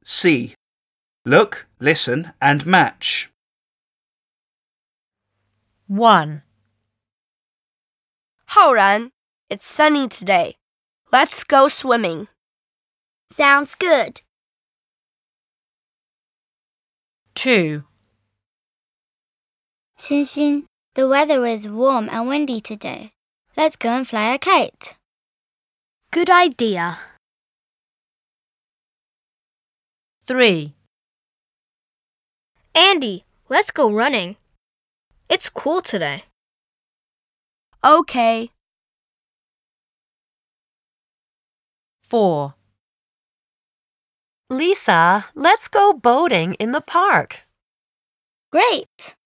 C. Look, listen and match. 1. 浩然, it's sunny today. Let's go swimming. Sounds good. 2. 欣欣, the weather is warm and windy today. Let's go and fly a kite. Good idea. 3. Andy, let's go running. It's cool today. Okay. 4. Lisa, let's go boating in the park. Great!